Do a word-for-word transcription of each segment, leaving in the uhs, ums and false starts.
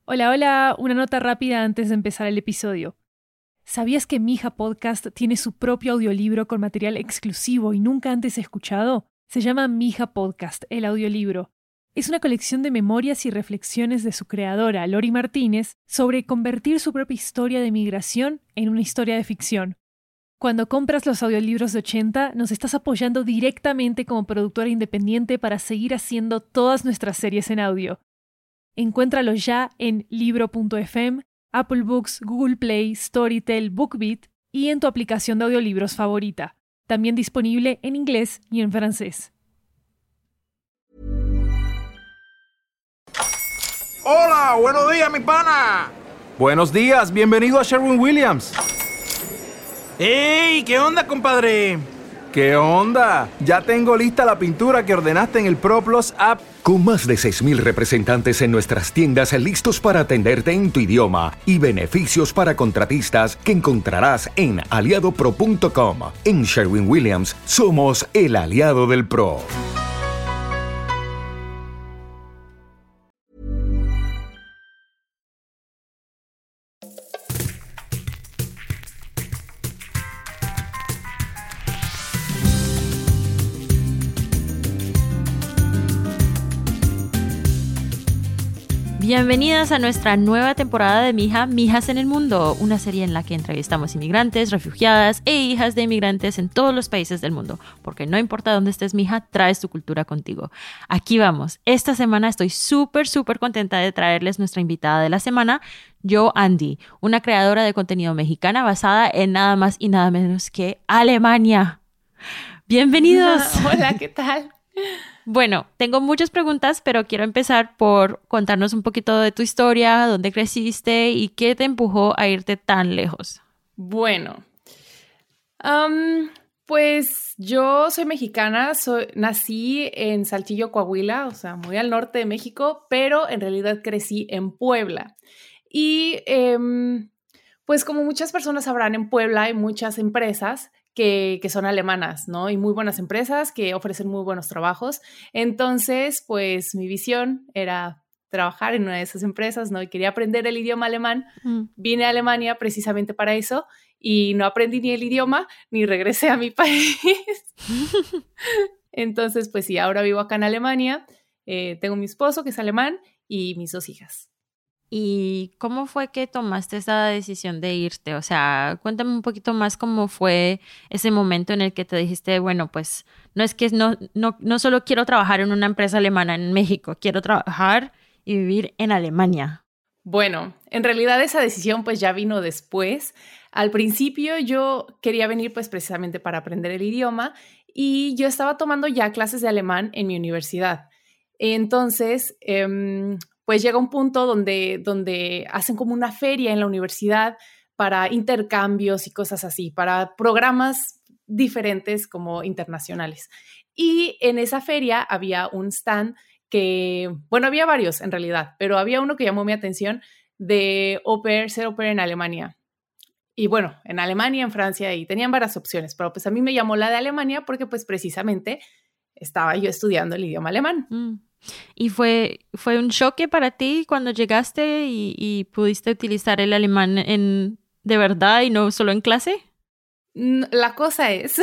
Hola, hola, una nota rápida antes de empezar el episodio. ¿Sabías que Mija Podcast tiene su propio audiolibro con material exclusivo y nunca antes escuchado? Se llama Mija Podcast, el audiolibro. Es una colección de memorias y reflexiones de su creadora, Lori Martínez, sobre convertir su propia historia de migración en una historia de ficción. Cuando compras los audiolibros de ochenta, nos estás apoyando directamente como productora independiente para seguir haciendo todas nuestras series en audio. Encuéntralo ya en libro punto f m, Apple Books, Google Play, Storytel, BookBeat y en tu aplicación de audiolibros favorita. También disponible en inglés y en francés. Hola, buenos días, mi pana. Buenos días, bienvenido a Sherwin-Williams. ¡Ey! ¿Qué onda, compadre? ¿Qué onda? Ya tengo lista la pintura que ordenaste en el ProPlus app. Con más de seis mil representantes en nuestras tiendas listos para atenderte en tu idioma y beneficios para contratistas que encontrarás en aliado pro punto com. En Sherwin-Williams somos el aliado del pro. Bienvenidas a nuestra nueva temporada de Mija, Mijas en el Mundo, una serie en la que entrevistamos inmigrantes, refugiadas e hijas de inmigrantes en todos los países del mundo, porque no importa dónde estés, mija, traes tu cultura contigo. Aquí vamos. Esta semana estoy súper, súper contenta de traerles nuestra invitada de la semana, Jo Andy, una creadora de contenido mexicana basada en nada más y nada menos que Alemania. Bienvenidos. Hola, ¿qué tal? Bueno, tengo muchas preguntas, pero quiero empezar por contarnos un poquito de tu historia, dónde creciste y qué te empujó a irte tan lejos. Bueno, um, pues yo soy mexicana, soy, nací en Saltillo, Coahuila, o sea, muy al norte de México, pero en realidad crecí en Puebla. Y um, pues como muchas personas sabrán, en Puebla hay muchas empresas Que, que son alemanas, ¿no? Y muy buenas empresas que ofrecen muy buenos trabajos. Entonces, pues mi visión era trabajar en una de esas empresas, ¿no? Y quería aprender el idioma alemán. Mm. Vine a Alemania precisamente para eso y no aprendí ni el idioma ni regresé a mi país. Entonces, pues sí, ahora vivo acá en Alemania. Eh, tengo mi esposo que es alemán y mis dos hijas. ¿Y cómo fue que tomaste esa decisión de irte? O sea, cuéntame un poquito más cómo fue ese momento en el que te dijiste, bueno, pues no es que no, no, no solo quiero trabajar en una empresa alemana en México, quiero trabajar y vivir en Alemania. Bueno, en realidad esa decisión pues ya vino después. Al principio yo quería venir pues precisamente para aprender el idioma y yo estaba tomando ya clases de alemán en mi universidad. Entonces, eh, pues llega un punto donde, donde hacen como una feria en la universidad para intercambios y cosas así, para programas diferentes como internacionales. Y en esa feria había un stand que, bueno, había varios en realidad, pero había uno que llamó mi atención de au pair, ser au pair en Alemania. Y bueno, en Alemania, en Francia, y tenían varias opciones, pero pues a mí me llamó la de Alemania porque pues precisamente estaba yo estudiando el idioma alemán. Mm. ¿Y fue, fue un choque para ti cuando llegaste y, y pudiste utilizar el alemán en, de verdad y no solo en clase? La cosa es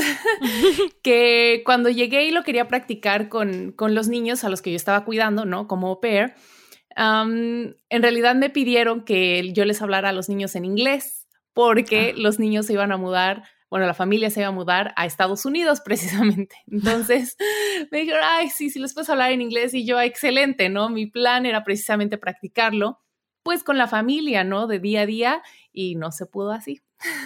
que cuando llegué y lo quería practicar con, con los niños a los que yo estaba cuidando, ¿no? Como au pair, um, en realidad me pidieron que yo les hablara a los niños en inglés porque ah. los niños se iban a mudar. Bueno, la familia se iba a mudar a Estados Unidos precisamente. Entonces me dijeron, ay, sí, sí les puedes hablar en inglés. Y yo, excelente, ¿no? Mi plan era precisamente practicarlo, pues con la familia, ¿no? De día a día y no se pudo así.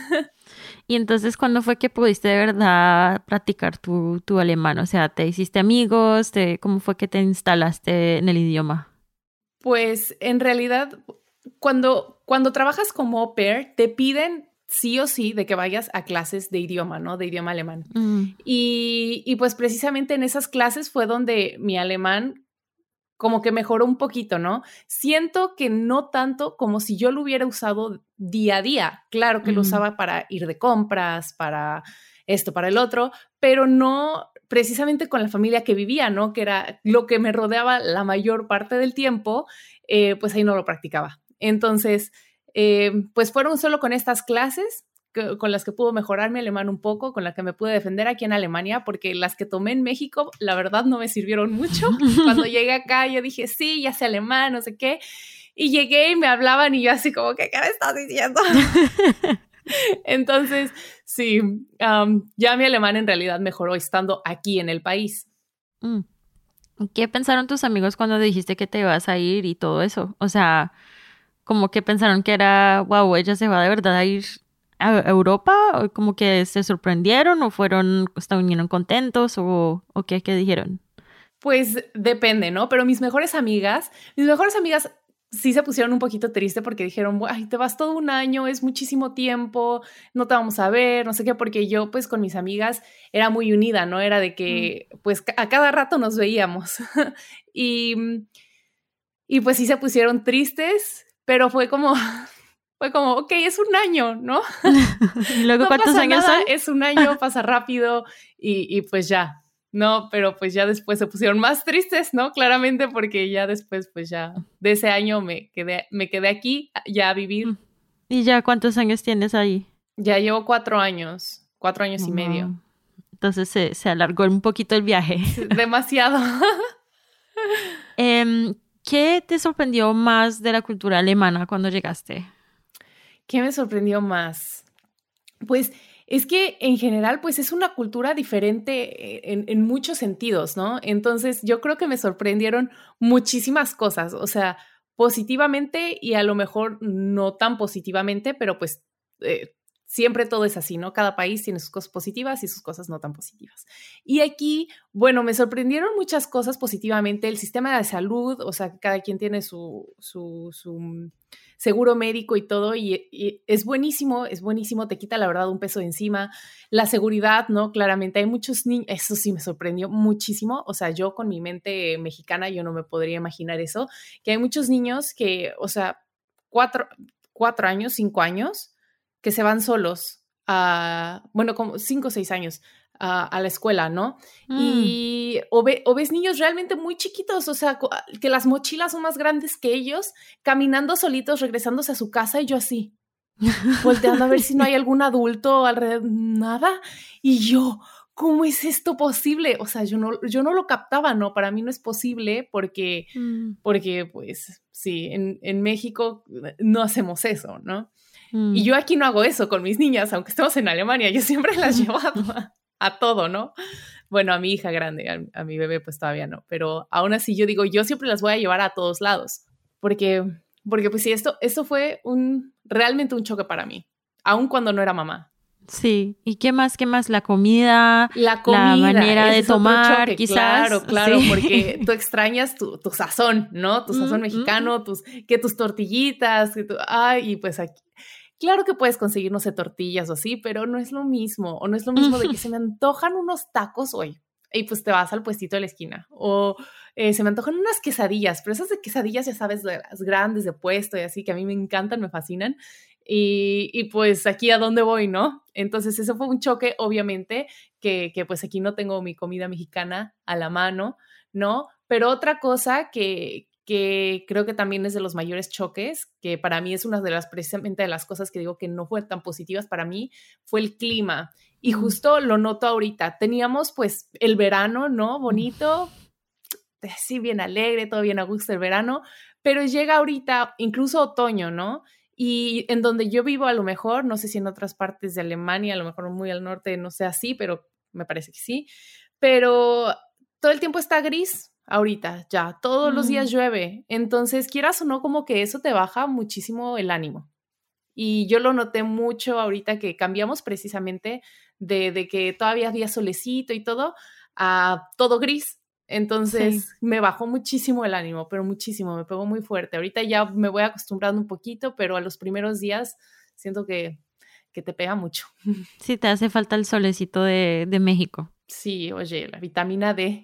Y entonces, ¿cuándo fue que pudiste de verdad practicar tu, tu alemán? O sea, ¿te hiciste amigos? Te, ¿Cómo fue que te instalaste en el idioma? Pues en realidad, cuando, cuando trabajas como au pair, te piden sí o sí de que vayas a clases de idioma, ¿no? De idioma alemán. Mm. Y, y pues precisamente en esas clases fue donde mi alemán como que mejoró un poquito, ¿no? Siento que no tanto como si yo lo hubiera usado día a día. Claro que mm. lo usaba para ir de compras, para esto, para el otro, pero no precisamente con la familia que vivía, ¿no? Que era lo que me rodeaba la mayor parte del tiempo, eh, pues ahí no lo practicaba. Entonces, eh, pues fueron solo con estas clases que, con las que pude mejorar mi alemán un poco, con las que me pude defender aquí en Alemania, porque las que tomé en México, la verdad, no me sirvieron mucho. Cuando llegué acá, yo dije, sí, ya sé alemán, no sé qué. Y llegué y me hablaban y yo así como, ¿qué, qué me estás diciendo? Entonces, sí, um, ya mi alemán en realidad mejoró estando aquí en el país. Mm. ¿Qué pensaron tus amigos cuando dijiste que te ibas a ir y todo eso? O sea, como que pensaron que era, wow, ella se va de verdad a ir a Europa, o como que se sorprendieron o fueron, estuvieron contentos o, o qué, qué dijeron. Pues depende, ¿no? Pero mis mejores amigas, mis mejores amigas sí se pusieron un poquito triste porque dijeron, ay, te vas todo un año, es muchísimo tiempo, no te vamos a ver, no sé qué, porque yo pues con mis amigas era muy unida, ¿no? Era de que mm. pues a cada rato nos veíamos y, y pues sí se pusieron tristes, pero fue como, fue como, ok, es un año, ¿no? ¿Y luego no cuántos pasa años nada, son? Es un año, pasa rápido y, y pues ya. No, pero pues ya después se pusieron más tristes, ¿no? Claramente porque ya después, pues ya de ese año me quedé, me quedé aquí ya a vivir. ¿Y ya cuántos años tienes ahí? Ya llevo cuatro años, cuatro años oh, y medio. Entonces se, se alargó un poquito el viaje. Demasiado. eh, ¿Qué te sorprendió más de la cultura alemana cuando llegaste? ¿Qué me sorprendió más? Pues es que en general, pues es una cultura diferente en, en muchos sentidos, ¿no? Entonces yo creo que me sorprendieron muchísimas cosas, o sea, positivamente y a lo mejor no tan positivamente, pero pues eh, siempre todo es así, ¿no? Cada país tiene sus cosas positivas y sus cosas no tan positivas. Y aquí, bueno, me sorprendieron muchas cosas positivamente, el sistema de salud, o sea, cada quien tiene su... su, su seguro médico y todo, y, y es buenísimo, es buenísimo, te quita la verdad un peso de encima. La seguridad, ¿no? Claramente hay muchos niños, eso sí me sorprendió muchísimo, o sea, yo con mi mente mexicana, yo no me podría imaginar eso, que hay muchos niños que, o sea, cuatro, cuatro años, cinco años, que se van solos, a, bueno, como cinco o seis años, A, a la escuela, ¿no? Mm. Y o, ve, o ves niños realmente muy chiquitos, o sea, que las mochilas son más grandes que ellos, caminando solitos, regresándose a su casa y yo así, volteando a ver si no hay algún adulto alrededor, nada. Y yo, ¿cómo es esto posible? O sea, yo no, yo no lo captaba, ¿no? Para mí no es posible porque, mm. porque pues, sí, en, en México no hacemos eso, ¿no? Mm. Y yo aquí no hago eso con mis niñas, aunque estemos en Alemania, yo siempre las llevo a... a todo, ¿no? Bueno, a mi hija grande, a, a mi bebé pues todavía no, pero aún así yo digo, yo siempre las voy a llevar a todos lados, porque, porque pues sí, esto, esto fue un, realmente un choque para mí, aun cuando no era mamá. Sí, ¿y qué más, qué más? La comida, la, comida, la manera de tomar, choque, quizás. Claro, claro, sí. Porque tú extrañas tu, tu sazón, ¿no? Tu sazón mm, mexicano, mm. tus, que tus tortillitas, que tu, ay, y pues aquí. Claro que puedes conseguir, no sé, tortillas o así, pero no es lo mismo. O no es lo mismo de que se me antojan unos tacos hoy. Y pues te vas al puestito de la esquina. O eh, se me antojan unas quesadillas, pero esas de quesadillas, ya sabes, las grandes de puesto y así, que a mí me encantan, me fascinan. Y, y pues aquí a dónde voy, ¿no? Entonces eso fue un choque, obviamente, que, que pues aquí no tengo mi comida mexicana a la mano, ¿no? Pero otra cosa que... que creo que también es de los mayores choques, que para mí es una de las, precisamente de las cosas que digo que no fueron tan positivas para mí, fue el clima. Y justo lo noto ahorita. Teníamos pues el verano, ¿no? Bonito, sí, bien alegre, todo bien a gusto el verano, pero llega ahorita incluso otoño, ¿no? Y en donde yo vivo a lo mejor, no sé si en otras partes de Alemania, a lo mejor muy al norte, no sé así, pero me parece que sí, pero todo el tiempo está gris. Ahorita, ya, todos mm. los días llueve. Entonces, quieras o no, como que eso te baja muchísimo el ánimo. Y yo lo noté mucho ahorita que cambiamos precisamente de, de que todavía había solecito y todo, a todo gris. Entonces, sí. me bajó muchísimo el ánimo, pero muchísimo, me pegó muy fuerte. Ahorita ya me voy acostumbrando un poquito, pero a los primeros días siento que, que te pega mucho. Sí, te hace falta el solecito de, de México. Sí, oye, la vitamina D.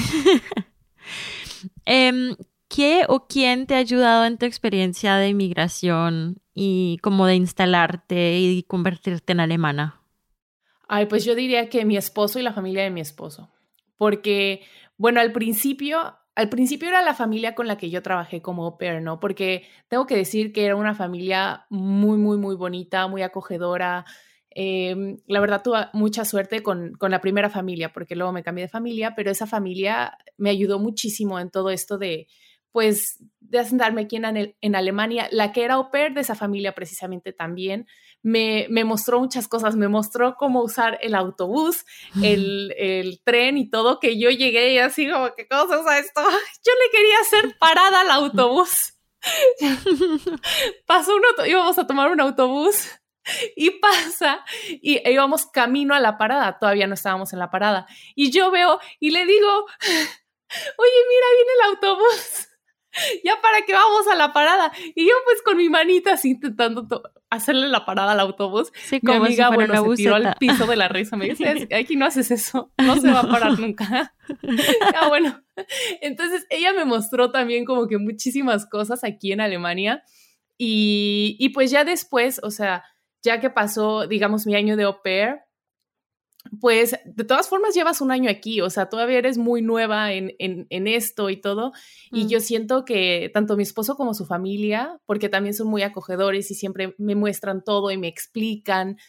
Eh, ¿Qué o quién te ha ayudado en tu experiencia de inmigración y como de instalarte y convertirte en alemana? Ay, pues yo diría que mi esposo y la familia de mi esposo. Porque, bueno, al principio al principio era la familia con la que yo trabajé como au pair, ¿no? Porque tengo que decir que era una familia muy, muy, muy bonita, muy acogedora. Eh, la verdad tuve mucha suerte con, con la primera familia, porque luego me cambié de familia, pero esa familia me ayudó muchísimo en todo esto de, pues, de asentarme aquí en, en Alemania. La que era au pair de esa familia precisamente también me, me mostró muchas cosas, me mostró cómo usar el autobús, el, el tren y todo, que yo llegué y así como, ¿qué cómo se usa esto? Yo le quería hacer parada al autobús. Pasó un íbamos a tomar un autobús y pasa y íbamos camino a la parada, todavía no estábamos en la parada, y yo veo y le digo, oye, mira, viene el autobús, ya para que vamos a la parada. Y yo pues con mi manita así intentando to- hacerle la parada al autobús. Sí, mi amiga, si bueno, se tiró buceta. al piso de la risa. Me dice, aquí no haces eso, no se va a parar nunca. Ah, bueno. Entonces ella me mostró también como que muchísimas cosas aquí en Alemania. Y, y pues ya después, o sea, ya que pasó, digamos, mi año de au pair, pues de todas formas llevas un año aquí, o sea, todavía eres muy nueva en, en, en esto y todo, y mm. yo siento que tanto mi esposo como su familia, porque también son muy acogedores y siempre me muestran todo y me explican,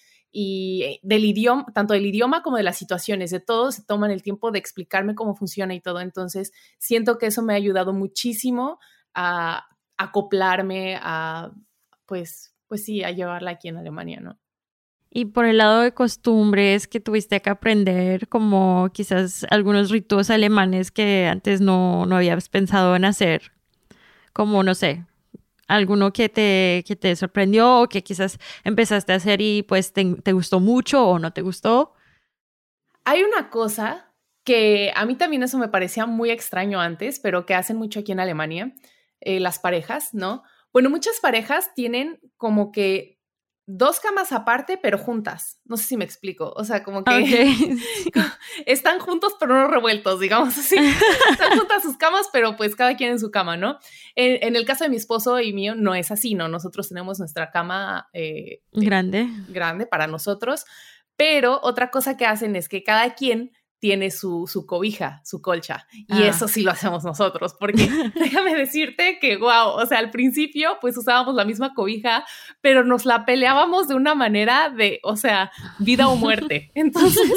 y del idioma, tanto del idioma como de las situaciones, de todo, se toman el tiempo de explicarme cómo funciona y todo, entonces siento que eso me ha ayudado muchísimo a acoplarme, a, pues, pues sí, a llevarla aquí en Alemania, ¿no? Y por el lado de costumbres que tuviste que aprender, como quizás algunos ritos alemanes que antes no, no habías pensado en hacer, como, no sé, alguno que te, que te sorprendió o que quizás empezaste a hacer y pues te, te gustó mucho o no te gustó. Hay una cosa que a mí también eso me parecía muy extraño antes, pero que hacen mucho aquí en Alemania, eh, las parejas, ¿no? Bueno, muchas parejas tienen como que dos camas aparte, pero juntas. No sé si me explico. O sea, como que okay. están juntos, pero no revueltos, digamos así. Están juntas sus camas, pero pues cada quien en su cama, ¿no? En, en el caso de mi esposo y mío, no es así, ¿no? Nosotros tenemos nuestra cama eh, grande. Eh, grande para nosotros. Pero otra cosa que hacen es que cada quien tiene su, su cobija, su colcha. Y ah. eso sí lo hacemos nosotros, porque déjame decirte que, wow, o sea, al principio pues usábamos la misma cobija, pero nos la peleábamos de una manera de, o sea, vida o muerte. Entonces,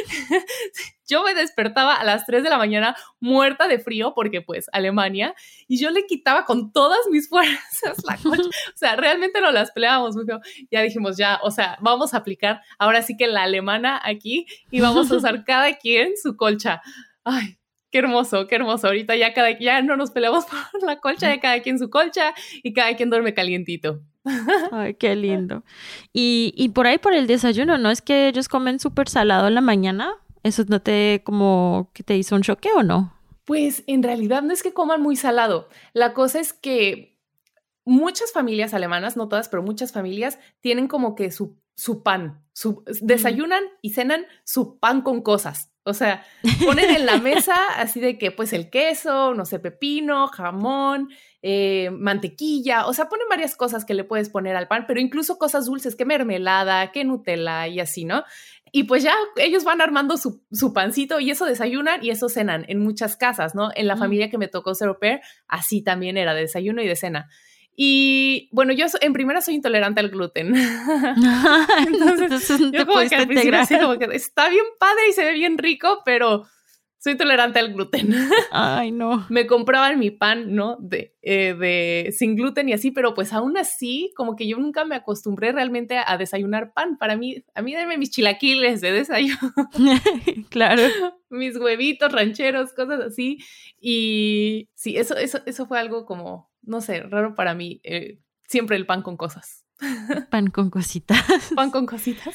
yo me despertaba a las tres de la mañana muerta de frío, porque pues Alemania, y yo le quitaba con todas mis fuerzas la colcha. O sea, realmente nos las peleábamos muy feo. Ya dijimos, ya, o sea, vamos a aplicar ahora sí que la alemana aquí y vamos a usar cada quien su colcha. Ay, qué hermoso, qué hermoso. Ahorita ya, cada, ya no nos peleamos por la colcha, ya cada quien su colcha y cada quien duerme calientito. Ay, qué lindo. Y, y por ahí por el desayuno, ¿no es que ellos comen súper salado en la mañana? ¿Eso no te, como, que te hizo un choque o no? Pues en realidad no es que coman muy salado. La cosa es que muchas familias alemanas, no todas, pero muchas familias tienen como que su, su pan, su, desayunan y cenan su pan con cosas. O sea, ponen en la mesa así de que pues el queso, no sé, pepino, jamón, eh, mantequilla, o sea, ponen varias cosas que le puedes poner al pan, pero incluso cosas dulces, que mermelada, que Nutella y así, ¿no? Y pues ya ellos van armando su, su pancito y eso desayunan y eso cenan en muchas casas, ¿no? En la mm. familia que me tocó ser au pair, así también era de desayuno y de cena. Y bueno, yo en primera soy intolerante al gluten. Entonces, Entonces yo como que al principio así como que está bien padre y se ve bien rico, pero soy intolerante al gluten. Ay, no. Me compraban mi pan, ¿no? De, eh, de sin gluten y así, pero pues aún así, como que yo nunca me acostumbré realmente a, a desayunar pan. Para mí, a mí denme mis chilaquiles de desayuno. Claro. Mis huevitos rancheros, cosas así. Y sí, eso, eso, eso fue algo como, no sé, raro para mí. Eh, siempre el pan con cosas. Pan con cositas. Pan con cositas.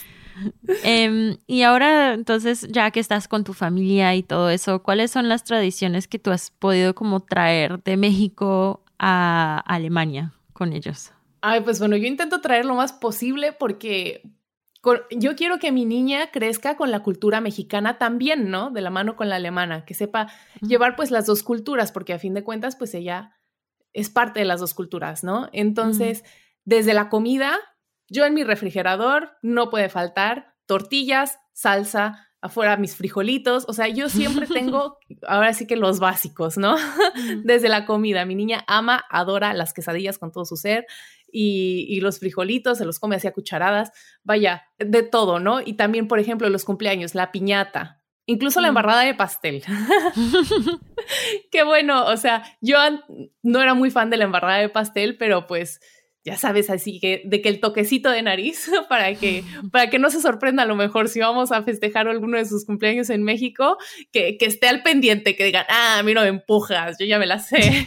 Um, y ahora, entonces, ya que estás con tu familia y todo eso, ¿cuáles son las tradiciones que tú has podido como traer de México a Alemania con ellos? Ay, pues bueno, yo intento traer lo más posible porque con, yo quiero que mi niña crezca con la cultura mexicana también, ¿no? De la mano con la alemana, que sepa uh-huh. llevar pues las dos culturas, porque a fin de cuentas pues ella es parte de las dos culturas, ¿no? Entonces, uh-huh. desde la comida, yo en mi refrigerador no puede faltar tortillas, salsa, afuera mis frijolitos, o sea, yo siempre tengo, ahora sí que los básicos, ¿no? Desde la comida, mi niña ama, adora las quesadillas con todo su ser y, y los frijolitos, se los come así a cucharadas, vaya, de todo, ¿no? Y también, por ejemplo, los cumpleaños, la piñata, incluso la embarrada de pastel. Qué bueno, o sea, yo no era muy fan de la embarrada de pastel, pero pues ya sabes, así que de que el toquecito de nariz para que, para que no se sorprenda a lo mejor si vamos a festejar alguno de sus cumpleaños en México, que, que esté al pendiente, que digan, ah, a mí no me empujas, yo ya me la sé.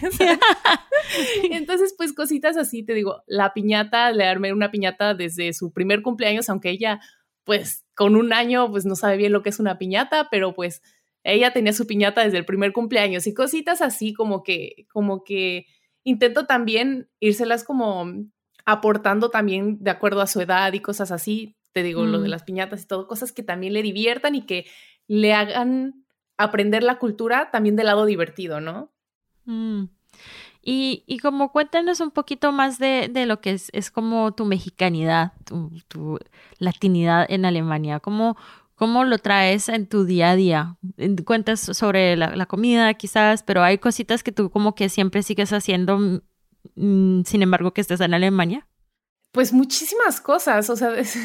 Entonces, pues cositas así, te digo, la piñata, le armé una piñata desde su primer cumpleaños, aunque ella, pues con un año, pues no sabe bien lo que es una piñata, pero pues ella tenía su piñata desde el primer cumpleaños y cositas así como que, como que intento también írselas como aportando también de acuerdo a su edad y cosas así. Te digo, mm. lo de las piñatas y todo, cosas que también le diviertan y que le hagan aprender la cultura también del lado divertido, ¿no? Mm. Y, y como cuéntanos un poquito más de, de lo que es, es como tu mexicanidad, tu, tu latinidad en Alemania. ¿Cómo, ¿Cómo lo traes en tu día a día? Cuentas sobre la, la comida quizás, pero hay cositas que tú como que siempre sigues haciendo, mmm, sin embargo que estés en Alemania. Pues muchísimas cosas, o sea, es...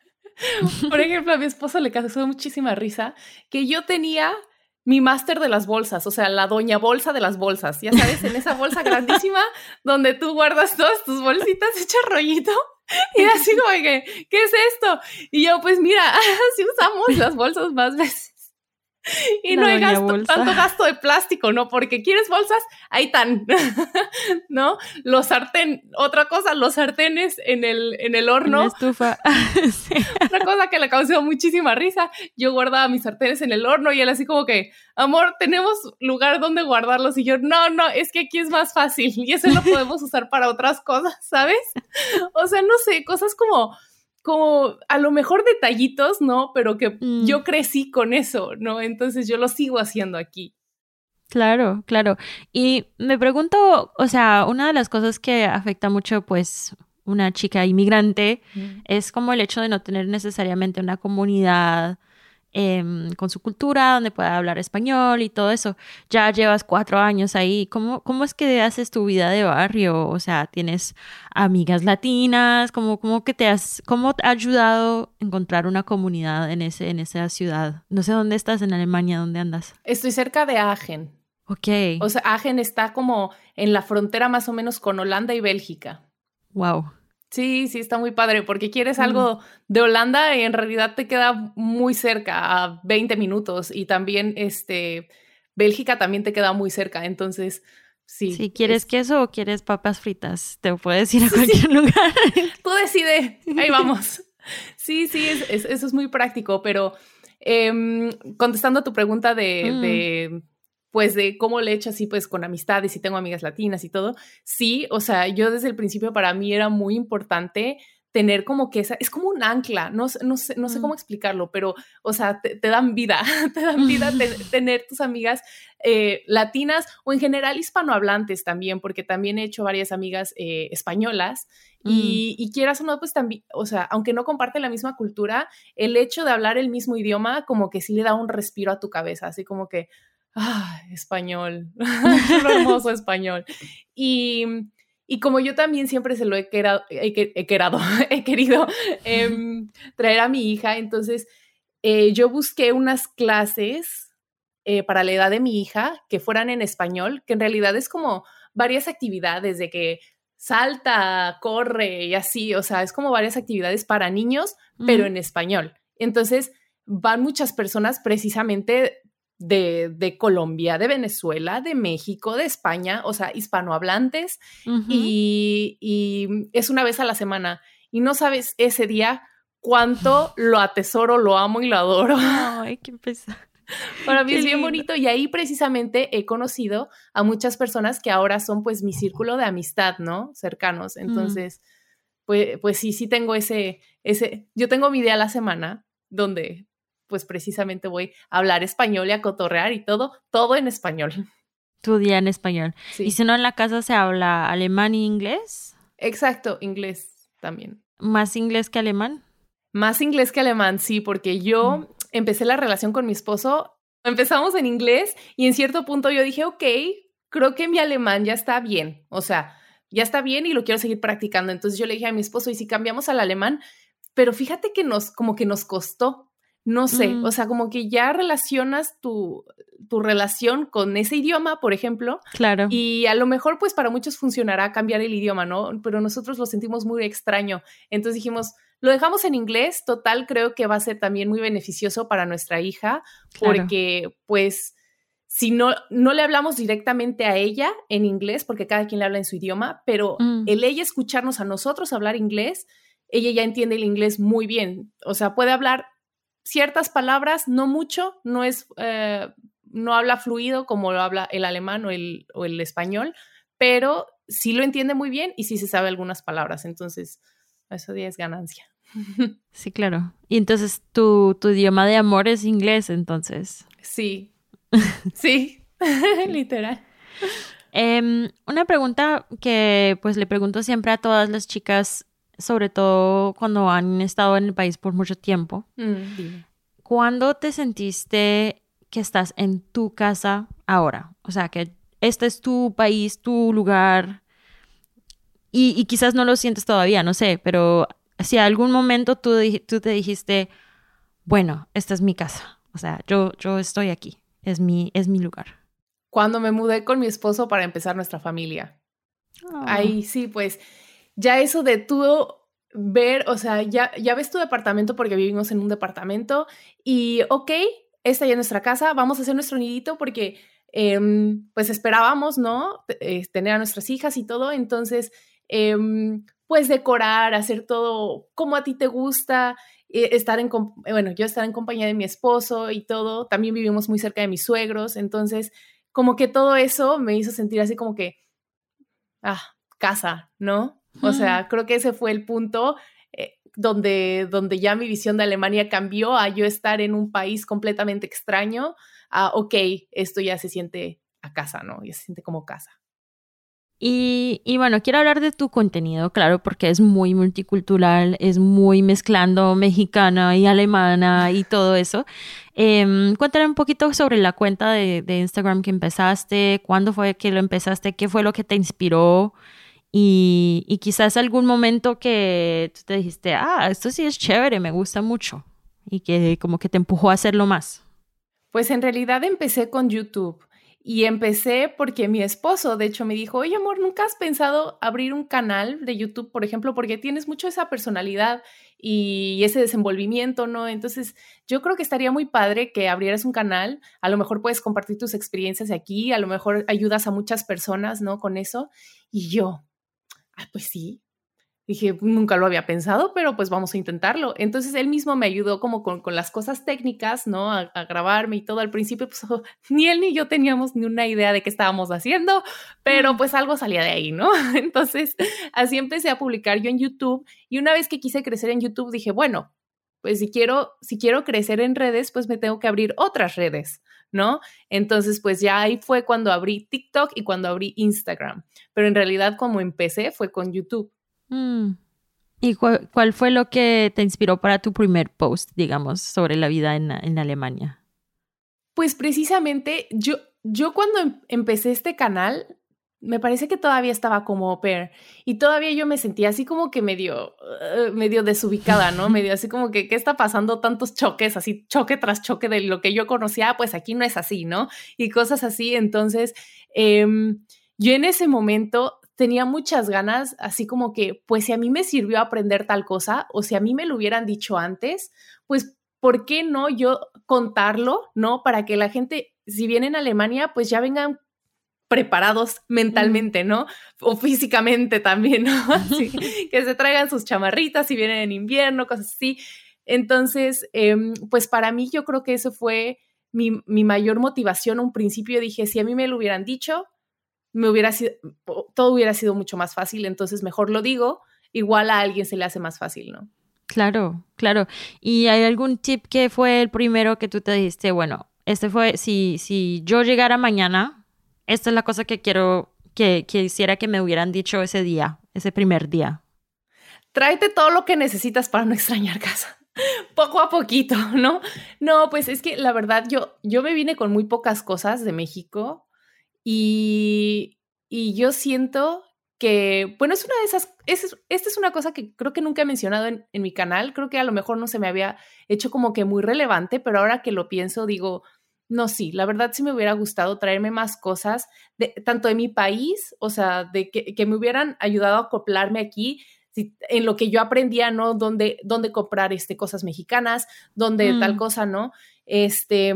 por ejemplo, a mi esposo le causó muchísima risa que yo tenía mi máster de las bolsas, o sea, la doña bolsa de las bolsas, ya sabes, en esa bolsa grandísima donde tú guardas todas tus bolsitas hechas rollito. Y así como que, ¿qué es esto? Y yo, pues mira, así usamos las bolsas más veces. Y la no hay gasto, tanto gasto de plástico, ¿no? Porque quieres bolsas, ahí están, ¿no? Los sartén, otra cosa, los sartenes en el, en el horno. En la estufa. Sí. Otra cosa que le causó muchísima risa, yo guardaba mis sartenes en el horno y él así como que, amor, tenemos lugar donde guardarlos. Y yo, no, no, es que aquí es más fácil y eso lo podemos usar para otras cosas, ¿sabes? O sea, no sé, cosas como... como a lo mejor detallitos, ¿no? Pero que mm. yo crecí con eso, ¿no? Entonces yo lo sigo haciendo aquí. Claro, claro. Y me pregunto, o sea, una de las cosas que afecta mucho, pues, una chica inmigrante mm. es como el hecho de no tener necesariamente una comunidad eh, con su cultura, donde pueda hablar español y todo eso. Ya llevas cuatro años ahí. ¿Cómo, cómo es que haces tu vida de barrio? O sea, ¿tienes amigas latinas? ¿Cómo, cómo que te has, cómo te ha ayudado a encontrar una comunidad en, ese, en esa ciudad? No sé dónde estás en Alemania, ¿dónde andas? Estoy cerca de Aachen. Ok. O sea, Aachen está como en la frontera más o menos con Holanda y Bélgica. Wow. Sí, sí, está muy padre, porque quieres algo de Holanda y en realidad te queda muy cerca, a veinte minutos, y también este, Bélgica también te queda muy cerca, entonces sí. Si quieres es... queso o quieres papas fritas, te puedes ir a cualquier sí. lugar. Tú decide, ahí vamos. Sí, sí, es, es, eso es muy práctico, pero eh, contestando a tu pregunta de... Mm. de pues de cómo le he hecho así pues con amistades y tengo amigas latinas y todo, sí, o sea, yo desde el principio para mí era muy importante tener como que esa, es como un ancla, no, no, sé, no sé cómo explicarlo, pero, o sea, te, te dan vida, te dan vida te, tener tus amigas eh, latinas o en general hispanohablantes también, porque también he hecho varias amigas eh, españolas mm. y, y quieras o no, pues también, o sea, aunque no comparten la misma cultura, el hecho de hablar el mismo idioma como que sí le da un respiro a tu cabeza, así como que ah, español, lo hermoso español. Y, y como yo también siempre se lo he, querado, he, he, querado, he querido eh, traer a mi hija, entonces eh, yo busqué unas clases eh, para la edad de mi hija que fueran en español, que en realidad es como varias actividades de que salta, corre y así, o sea, es como varias actividades para niños, mm. pero en español. Entonces van muchas personas precisamente De, de Colombia, de Venezuela, de México, de España, o sea, hispanohablantes, uh-huh. y, y es una vez a la semana. Y no sabes ese día cuánto lo atesoro, lo amo y lo adoro. Ay, qué pesado. Para mí qué es bien lindo. Bonito. Y ahí precisamente he conocido a muchas personas que ahora son pues mi círculo de amistad, ¿no? Cercanos. Entonces, uh-huh. pues, pues sí, sí tengo ese, ese, yo tengo mi día a la semana donde pues precisamente voy a hablar español y a cotorrear y todo, todo en español. Tu día en español. Sí. ¿Y si no en la casa se habla alemán y inglés? Exacto, inglés también. ¿Más inglés que alemán? Más inglés que alemán, sí, porque yo, empecé la relación con mi esposo, empezamos en inglés y en cierto punto yo dije, ok, creo que mi alemán ya está bien, o sea, ya está bien y lo quiero seguir practicando. Entonces yo le dije a mi esposo, ¿y si cambiamos al alemán? Pero fíjate que nos, como que nos costó, no sé, mm. o sea, como que ya relacionas tu, tu relación con ese idioma, por ejemplo. Claro. Y a lo mejor, pues, para muchos funcionará cambiar el idioma, ¿no? Pero nosotros lo sentimos muy extraño. Entonces dijimos, lo dejamos en inglés, total, creo que va a ser también muy beneficioso para nuestra hija, claro. porque, pues, si no, no le hablamos directamente a ella en inglés, porque cada quien le habla en su idioma, pero mm. el ella escucharnos a nosotros hablar inglés, ella ya entiende el inglés muy bien. O sea, puede hablar ciertas palabras, no mucho, no es, eh, no habla fluido como lo habla el alemán o el, o el español, pero sí lo entiende muy bien y sí se sabe algunas palabras. Entonces, eso ya es ganancia. Sí, claro. Y entonces, ¿tu, tu idioma de amor es inglés, entonces? Sí, sí, literal. Um, una pregunta que pues le pregunto siempre a todas las chicas, sobre todo cuando han estado en el país por mucho tiempo. Mm, dime. ¿Cuándo te sentiste que estás en tu casa ahora? O sea, que este es tu país, tu lugar, y, y quizás no lo sientes todavía, no sé, pero si algún momento tú, tú te dijiste, bueno, esta es mi casa, o sea, yo, yo estoy aquí, es mi, es mi lugar. Cuando me mudé con mi esposo para empezar nuestra familia. Oh. Ahí sí, pues... Ya eso de tú ver, o sea, ya, ya ves tu departamento porque vivimos en un departamento y, ok, esta ya es nuestra casa, vamos a hacer nuestro nidito porque, eh, pues, esperábamos, ¿no? Eh, tener a nuestras hijas y todo, entonces, eh, pues, decorar, hacer todo como a ti te gusta, eh, estar en, bueno, yo estar en compañía de mi esposo y todo, también vivimos muy cerca de mis suegros, entonces, como que todo eso me hizo sentir así como que, ah, casa, ¿no? O sea, creo que ese fue el punto eh, donde, donde ya mi visión de Alemania cambió a yo estar en un país completamente extraño a, ok, esto ya se siente a casa, ¿no? Ya se siente como casa. Y, y bueno, quiero hablar de tu contenido, claro, porque es muy multicultural, es muy mezclando mexicana y alemana y todo eso. Eh, cuéntame un poquito sobre la cuenta de, de Instagram que empezaste, cuándo fue que lo empezaste, qué fue lo que te inspiró. Y, y quizás algún momento que tú te dijiste, ah, esto sí es chévere, me gusta mucho. Y que como que te empujó a hacerlo más. Pues en realidad empecé con YouTube. Y empecé porque mi esposo, de hecho, me dijo, oye, amor, ¿nunca has pensado abrir un canal de YouTube, por ejemplo? Porque tienes mucho esa personalidad y ese desenvolvimiento, ¿no? Entonces, yo creo que estaría muy padre que abrieras un canal. A lo mejor puedes compartir tus experiencias aquí, a lo mejor ayudas a muchas personas, ¿no? Con eso. Y yo... Ah, pues sí. Dije, nunca lo había pensado, pero pues vamos a intentarlo. Entonces él mismo me ayudó como con, con las cosas técnicas, ¿no? A, a grabarme y todo. Al principio, pues oh, ni él ni yo teníamos ni una idea de qué estábamos haciendo, pero pues algo salía de ahí, ¿no? Entonces así empecé a publicar yo en YouTube y una vez que quise crecer en YouTube dije, bueno, pues si quiero, si quiero crecer en redes, pues me tengo que abrir otras redes, ¿no? Entonces, pues ya ahí fue cuando abrí TikTok y cuando abrí Instagram. Pero en realidad, como empecé, fue con YouTube. Mm. ¿Y cu- cuál fue lo que te inspiró para tu primer post, digamos, sobre la vida en, en Alemania? Pues precisamente, yo, yo cuando em- empecé este canal, me parece que todavía estaba como au pair y todavía yo me sentía así como que medio, uh, medio desubicada, ¿no? Medio así como que, ¿qué está pasando? Tantos choques, así choque tras choque de lo que yo conocía, pues aquí no es así, ¿no? Y cosas así. Entonces, eh, yo en ese momento tenía muchas ganas, así como que, pues si a mí me sirvió aprender tal cosa o si a mí me lo hubieran dicho antes, pues ¿por qué no yo contarlo, ¿no? Para que la gente, si vienen a Alemania, pues ya vengan preparados mentalmente, ¿no? O físicamente también, ¿no? Así, que se traigan sus chamarritas si vienen en invierno, cosas así. Entonces, eh, pues para mí yo creo que eso fue mi, mi mayor motivación. A un principio dije, si a mí me lo hubieran dicho, me hubiera sido, todo hubiera sido mucho más fácil, entonces mejor lo digo, igual a alguien se le hace más fácil, ¿no? Claro, claro. ¿Y hay algún tip que fue el primero que tú te dijiste, bueno, este fue, si, si yo llegara mañana, esta es la cosa que quiero, que, que quisiera que me hubieran dicho ese día, ese primer día? Tráete todo lo que necesitas para no extrañar casa. Poco a poquito, ¿no? No, pues es que la verdad yo, yo me vine con muy pocas cosas de México y, y yo siento que, bueno, es una de esas, es, esta es una cosa que creo que nunca he mencionado en, en mi canal, creo que a lo mejor no se me había hecho como que muy relevante, pero ahora que lo pienso digo, no, sí, la verdad sí me hubiera gustado traerme más cosas, de, tanto de mi país, o sea, de que, que me hubieran ayudado a acoplarme aquí, en lo que yo aprendía, ¿no? Dónde, dónde comprar este, cosas mexicanas, dónde mm. tal cosa, ¿no? Este,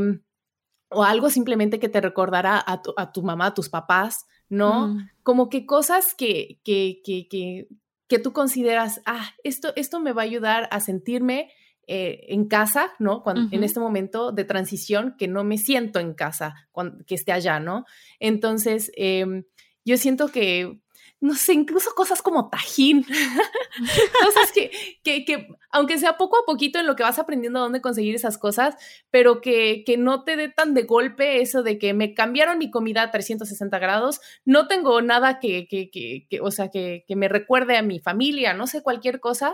o algo simplemente que te recordara a tu, a tu mamá, a tus papás, ¿no? Mm. Como que cosas que, que, que, que, que tú consideras, ah, esto, esto me va a ayudar a sentirme eh, en casa, ¿no? Cuando, uh-huh. En este momento de transición que no me siento en casa, cuando, que esté allá, ¿no? Entonces, eh, yo siento que no sé, incluso cosas como Tajín, cosas que, que, que, aunque sea poco a poquito en lo que vas aprendiendo a dónde conseguir esas cosas, pero que, que no te dé tan de golpe eso de que me cambiaron mi comida a trescientos sesenta grados, no tengo nada que, que, que, que o sea, que, que me recuerde a mi familia, no sé, cualquier cosa,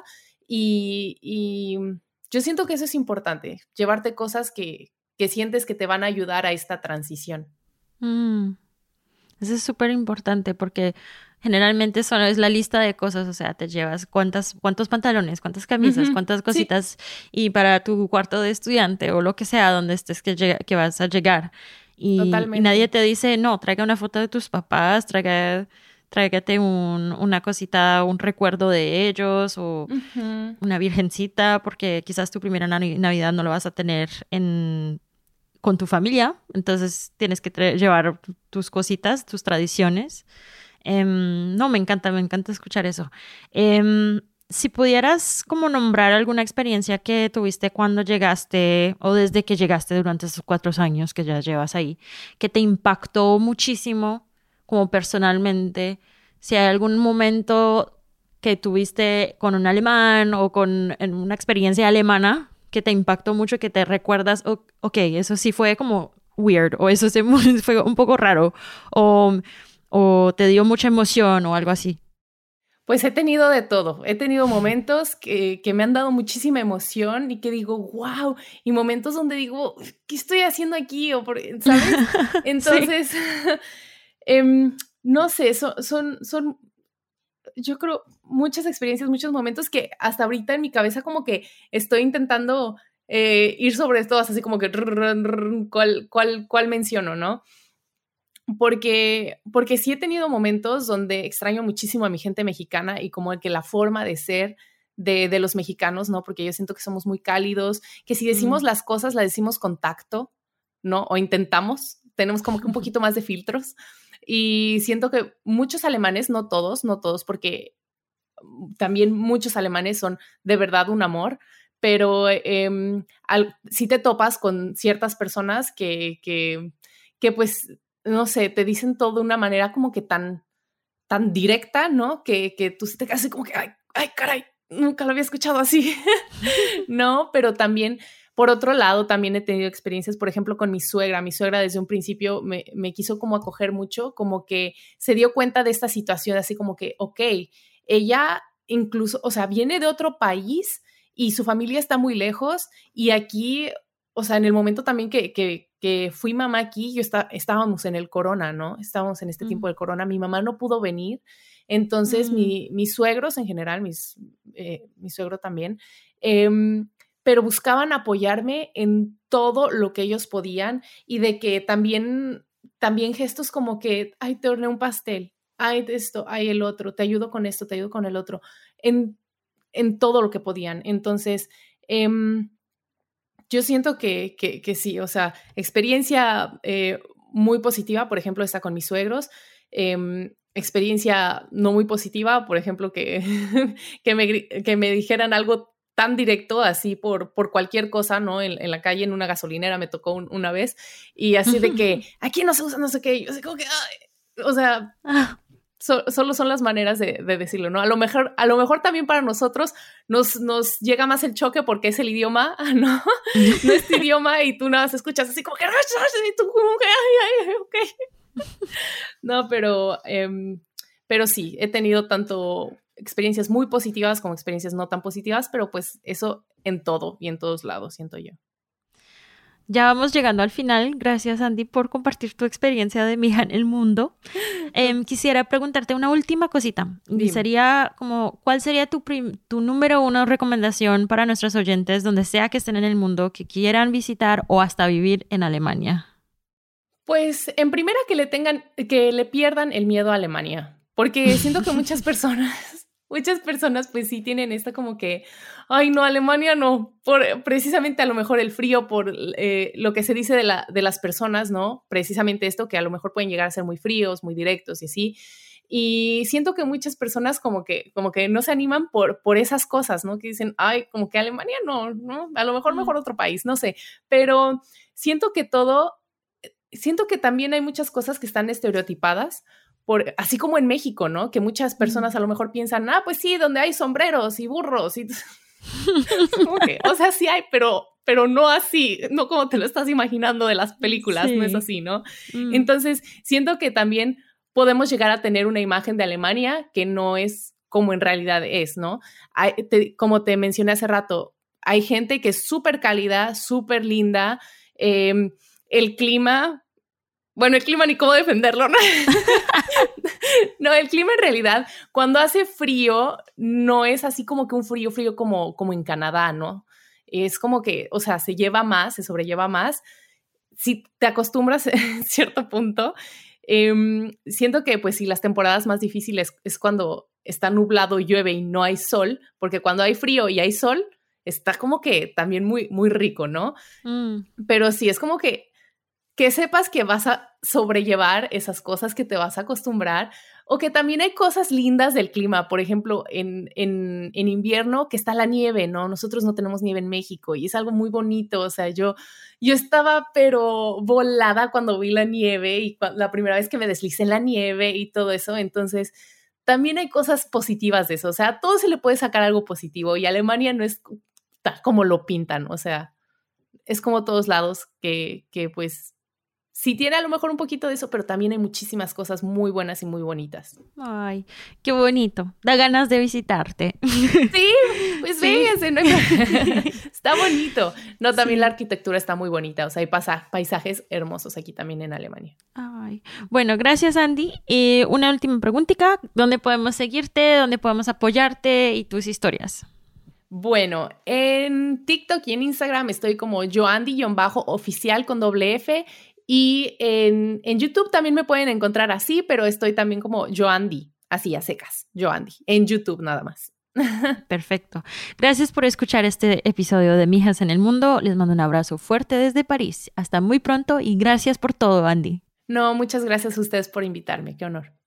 y, y yo siento que eso es importante, llevarte cosas que, que sientes que te van a ayudar a esta transición. Mm. Eso es súper importante porque generalmente solo es la lista de cosas, o sea, te llevas cuántas, cuántos pantalones, cuántas camisas, uh-huh. cuántas cositas, sí. Y para tu cuarto de estudiante o lo que sea donde estés que, llega, que vas a llegar. Y, y nadie te dice, no, traiga una foto de tus papás, traiga, tráigate un, una cosita, un recuerdo de ellos o uh-huh. una virgencita, porque quizás tu primera nav- Navidad no lo vas a tener en... con tu familia, entonces tienes que tra- llevar tus cositas, tus tradiciones. Um, no, me encanta, me encanta escuchar eso. Um, si pudieras como nombrar alguna experiencia que tuviste cuando llegaste o desde que llegaste durante esos cuatro años que ya llevas ahí, que te impactó muchísimo como personalmente, si hay algún momento que tuviste con un alemán o con en una experiencia alemana que te impactó mucho, que te recuerdas, oh, ok, eso sí fue como weird, o eso sí fue un poco raro, o, o te dio mucha emoción o algo así. Pues he tenido de todo, he tenido momentos que, que me han dado muchísima emoción y que digo, wow, y momentos donde digo, ¿qué estoy haciendo aquí? O por, ¿sabes? Entonces, sí. eh, no sé, son, son, son yo creo, muchas experiencias, muchos momentos que hasta ahorita en mi cabeza como que estoy intentando eh, ir sobre todas, así como que cuál, cuál, cuál menciono, ¿no? Porque, porque sí he tenido momentos donde extraño muchísimo a mi gente mexicana y como que la forma de ser de, de los mexicanos, ¿no? Porque yo siento que somos muy cálidos, que si decimos mm. las cosas, las decimos con tacto, ¿no? O intentamos, tenemos como que un poquito más de filtros. Y siento que muchos alemanes, no todos, no todos, porque también muchos alemanes son de verdad un amor, pero eh, al, si te topas con ciertas personas que, que, que, pues, no sé, te dicen todo de una manera como que tan, tan directa, ¿no? Que, que tú te quedas así como que, ay, ay, caray, nunca lo había escuchado así, ¿no? Pero también... Por otro lado, también he tenido experiencias, por ejemplo, con mi suegra. Mi suegra desde un principio me, me quiso como acoger mucho, como que se dio cuenta de esta situación, así como que, ok, ella incluso, o sea, viene de otro país y su familia está muy lejos y aquí, o sea, en el momento también que, que, que fui mamá aquí, yo está, estábamos en el corona, ¿no? Estábamos en este mm. tiempo del corona. Mi mamá no pudo venir, entonces mm. mi, mis suegros en general, mis, eh, mi suegro también, eh, pero buscaban apoyarme en todo lo que ellos podían y de que también, también gestos como que, ay, te horneé un pastel, ay, esto, ay, el otro, te ayudo con esto, te ayudo con el otro, en, en todo lo que podían. Entonces, eh, yo siento que, que, que sí, o sea, experiencia eh, muy positiva, por ejemplo, está con mis suegros, eh, experiencia no muy positiva, por ejemplo, que, que, me, que me dijeran algo tan directo así por, por cualquier cosa, ¿no? En, en la calle, en una gasolinera me tocó un, una vez y así de que aquí no se usa no sé qué, yo así como que, ay, o sea, so, solo son las maneras de, de decirlo, ¿no? A lo mejor, a lo mejor también para nosotros nos, nos llega más el choque porque es el idioma, ¿no? No es tu idioma y tú nada más escuchas así como que, y tú como que, ay, ay, ok. No, pero, eh, pero sí, he tenido tanto... experiencias muy positivas como experiencias no tan positivas, pero pues eso en todo y en todos lados, siento yo. Ya vamos llegando al final. Gracias, Andy, por compartir tu experiencia de mi hija en el mundo. Eh, quisiera preguntarte una última cosita. Dime. Sería como, ¿cuál sería tu, prim- tu número uno recomendación para nuestros oyentes, donde sea que estén en el mundo, que quieran visitar o hasta vivir en Alemania? Pues en primera que le tengan, que le pierdan el miedo a Alemania, porque siento que muchas personas, muchas personas pues sí tienen esta como que, ay no, Alemania no, por precisamente a lo mejor el frío, por eh, lo que se dice de, la, de las personas, ¿no? Precisamente esto, que a lo mejor pueden llegar a ser muy fríos, muy directos y así. Y siento que muchas personas como que, como que no se animan por, por esas cosas, ¿no? Que dicen, ay, como que Alemania no, ¿no? A lo mejor mejor otro país, no sé. Pero siento que todo... Siento que también hay muchas cosas que están estereotipadas, por, así como en México, ¿no? Que muchas personas a lo mejor piensan, ah, pues sí, donde hay sombreros y burros. Y... okay. O sea, sí hay, pero, pero no así, no como te lo estás imaginando de las películas, sí. No es así, ¿no? Mm. Entonces, siento que también podemos llegar a tener una imagen de Alemania que no es como en realidad es, ¿no? Hay, te, como te mencioné hace rato, hay gente que es súper cálida, súper linda, eh, el clima... Bueno, el clima ni cómo defenderlo, ¿no? No, el clima en realidad, cuando hace frío, no es así como que un frío, frío como, como en Canadá, ¿no? Es como que, o sea, se lleva más, se sobrelleva más. Si te acostumbras en cierto punto, eh, siento que pues sí, las temporadas más difíciles es cuando está nublado, llueve y no hay sol, porque cuando hay frío y hay sol, está como que también muy, muy rico, ¿no? Mm. Pero sí, es como que que sepas que vas a sobrellevar esas cosas, que te vas a acostumbrar, o que también hay cosas lindas del clima. Por ejemplo, en, en, en invierno que está la nieve, ¿no? Nosotros no tenemos nieve en México y es algo muy bonito. O sea, yo, yo estaba pero volada cuando vi la nieve y la primera vez que me deslicé en la nieve y todo eso. Entonces, también hay cosas positivas de eso. O sea, a todo se le puede sacar algo positivo y Alemania no es como lo pintan. O sea, es como todos lados que, que pues... Sí tiene a lo mejor un poquito de eso, pero también hay muchísimas cosas muy buenas y muy bonitas. Ay, qué bonito. Da ganas de visitarte. Sí, pues sí. Véngase, ¿no? Está bonito. No, también sí. La arquitectura está muy bonita. O sea, hay pasa- paisajes hermosos aquí también en Alemania. Ay. Bueno, gracias, Andy. Eh, una última preguntita. ¿Dónde podemos seguirte? ¿Dónde podemos apoyarte? Y tus historias. Bueno, en TikTok y en Instagram estoy como yoandy-oficial con doble F. Y en, en YouTube también me pueden encontrar así, pero estoy también como Yoandy, así a secas, Yoandy, en YouTube nada más. Perfecto. Gracias por escuchar este episodio de Mijas en el Mundo. Les mando un abrazo fuerte desde París. Hasta muy pronto y gracias por todo, Andy. No, muchas gracias a ustedes por invitarme. Qué honor.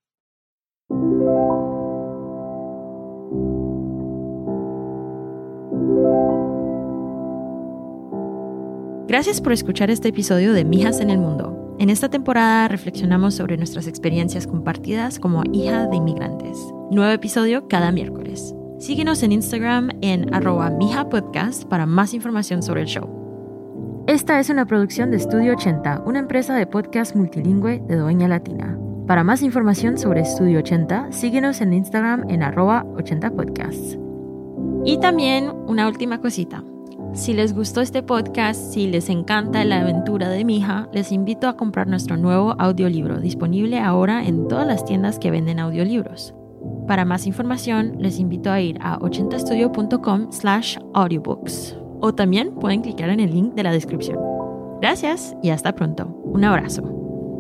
Gracias por escuchar este episodio de Mijas en el Mundo. En esta temporada reflexionamos sobre nuestras experiencias compartidas como hija de inmigrantes. Nuevo episodio cada miércoles. Síguenos en Instagram en arroba mijapodcast para más información sobre el show. Esta es una producción de Estudio ochenta, una empresa de podcast multilingüe de Doña Latina. Para más información sobre Estudio ochenta, síguenos en Instagram en arroba ochenta podcasts. Y también una última cosita. Si les gustó este podcast, si les encanta la aventura de mi hija, les invito a comprar nuestro nuevo audiolibro, disponible ahora en todas las tiendas que venden audiolibros. Para más información, les invito a ir a ochenta studio punto com slash audiobooks. O también pueden clicar en el link de la descripción. Gracias y hasta pronto. Un abrazo.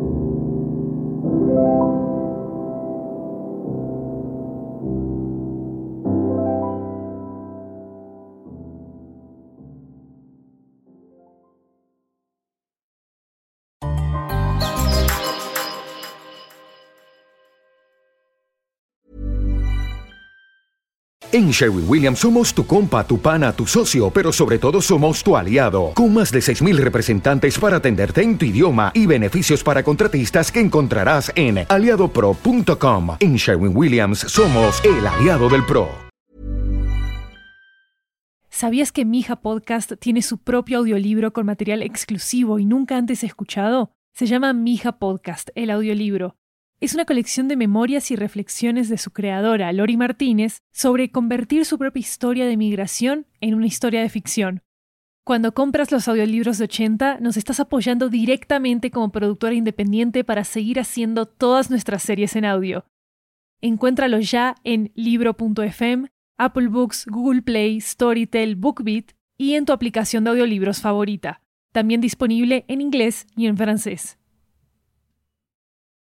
En Sherwin-Williams somos tu compa, tu pana, tu socio, pero sobre todo somos tu aliado, con más de seis mil representantes para atenderte en tu idioma y beneficios para contratistas que encontrarás en aliado pro punto com. En Sherwin-Williams somos el aliado del pro. ¿Sabías que Mija Podcast tiene su propio audiolibro con material exclusivo y nunca antes escuchado? Se llama Mija Podcast, el audiolibro. Es una colección de memorias y reflexiones de su creadora, Lori Martínez, sobre convertir su propia historia de migración en una historia de ficción. Cuando compras los audiolibros de ochenta, nos estás apoyando directamente como productora independiente para seguir haciendo todas nuestras series en audio. Encuéntralo ya en libro punto f m, Apple Books, Google Play, Storytel, BookBeat y en tu aplicación de audiolibros favorita. También disponible en inglés y en francés.